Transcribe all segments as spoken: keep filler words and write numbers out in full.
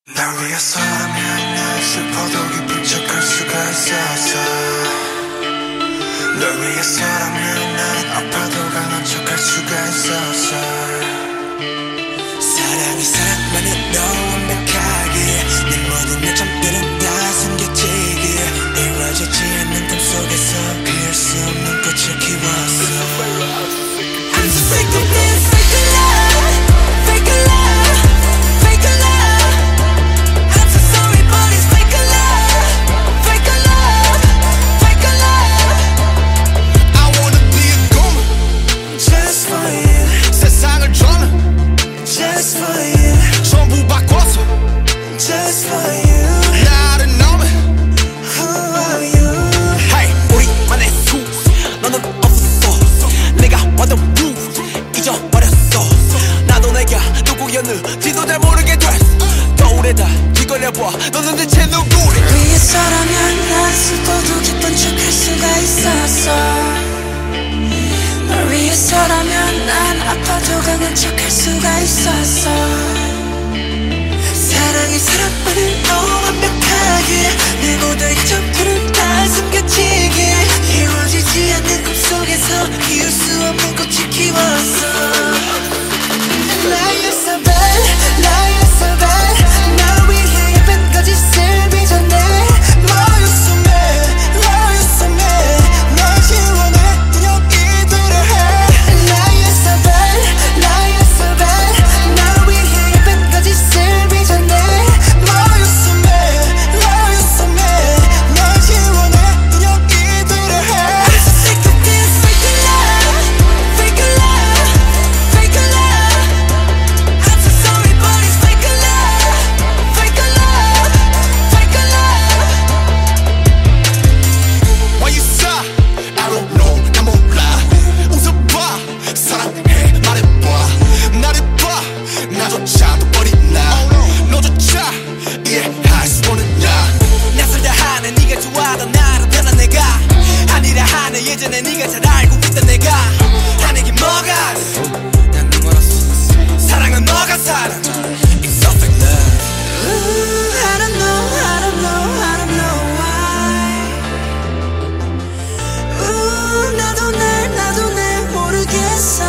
날 위해서라면 난 슬퍼도 기쁜 척할 수가 있었어. 널 위해서라면 난 아파도 강한 척할 수가 있었어. 사랑이 사랑만으로 완벽하게 내 모든 약점들은 다 숨겨지기에 이루어지지 않는 꿈속에서 피울 수 없는 꽃을 키웠어. I'm so sick of this fake love, fake love, fake love. I'm so sorry but it's fake love, fake love, fake love. I wanna be a goon just for you. 세상을 저는 just for you. 전부 바꿔서 just for you. 나를 너는 who are you? Hey, 우리만의 수 너는 없었어. 내가 왔던 루 잊어버렸어. 나도 내가 누구였는지도 잘 모르게 됐어. 거울에다 뒤걸려봐 너는 대체 누구래. 위해서라면 난 슬퍼도 기쁜 척할 수가 있었어. 널 위해서라면 난 아파도 강한 척할 수가 있었어. 사랑이 사랑만으로 완벽하게 내 모든 점들은 다 숨겨지게 이루어지지 않는 꿈속에서 피울 수 없는 꽃을 키웠어. Lie you're so bad, lie you're so bad. 날 위해 예쁜 거짓을 빚어내. Lie you're so mad, lie you're so mad. 널 지워내 그냥 이대로 해. Lie you're so bad, lie you're so bad. 날 위해 예쁜 거짓을 빚어내. Lie you're so mad, lie you're so mad. 널 지워내 그냥 이대로 해. I'm so sick of this fake love, fake love, fake love. I'm so sorry but it's fake love, fake love, fake love. Why you sigh? I don't know 나 몰라. 웃어봐 사랑해 말해봐. 나를 봐 나조차도 어린 나 너조차 이해할 수 없는 나. 낯설다 하네 네가 좋아하던 나로 변한 내가 아니라 하네 예전에 네가 잘 알고 있던 내가 하는 게 뭐가 난 눈멀었어. 사랑은 너가 사랑 It's so fake love. Ooh, I don't know, I don't know, I don't know why. Ooh, 나도 날, 나도 날 모르겠어.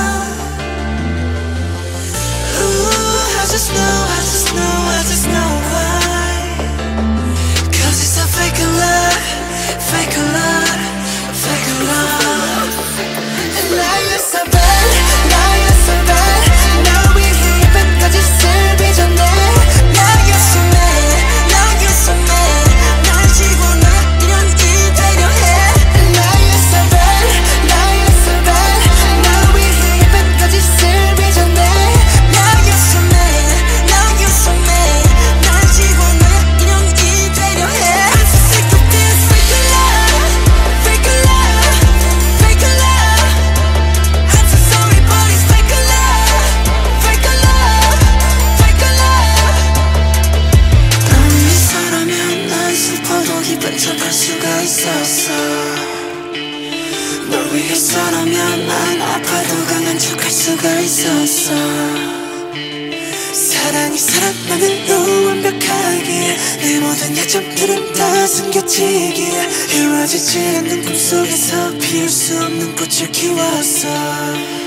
Ooh, I just know, I just know, I just know why. Cause it's a fake love, fake love, fake love. And now you're so bad, now you're so bad. 날 위해 예쁜 거짓을 빚어내. Now you're so mad, now you're so mad. 날 지워내 이런 이대로 해. Now you're so bad, now you're so bad. 날 위해 예쁜 거짓을 빚어내. Now you're so mad, now you're so mad. 날 지워내 이런 이대로 해. I'm so sick of this fake love, fake love, fake love. I'm so sorry but it's fake love, fake love, fake love. 널 위해서라면 난 슬퍼도 기쁜 척할 수가 있었어. 널 위해서라면 난 아파도 강한 척할 수가 있었어. 사랑이 사랑만으로 완벽하게 내 모든 약점들은 다 숨겨지기에 이루어지지 않는 꿈속에서 피울 수 없는 꽃을 키웠어.